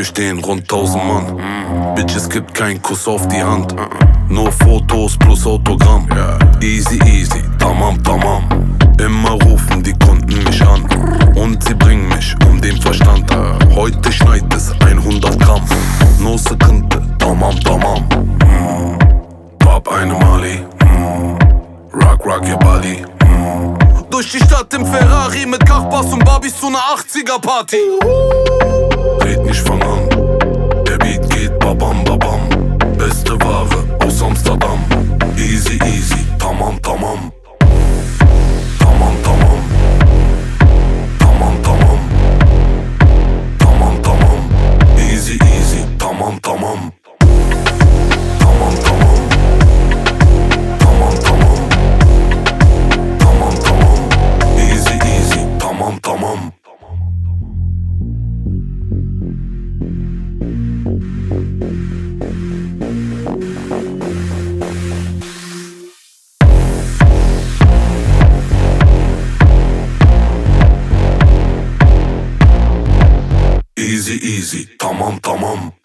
wir stehen rund 1000 Mann. Bitch, es gibt keinen Kuss auf die Hand. Nur Fotos plus Autogramm. Easy, easy, tamam, tamam. Immer rufen die Kunden mich an und sie bringen mich um den Verstand. Heute schneit es 100 Gramm. No Sekunde, tamam, tamam. Bab eine Mali. Rock, rock your body. Durch die Stadt im Ferrari mit Kachbass und Barbies zu ner 80er Party. Red nicht, fang an. Der Beat geht babam, babam. Beste Ware aus Amsterdam. Easy, easy, tamam, tamam. Tamam, tamam. Tamam, tamam. Tamam, tamam. Easy, easy, tamam, tamam. Tamam, tamam. Tamam, tamam. Tamam, tamam. Easy, easy, tamam, tamam. Easy, easy, tamam, tamam.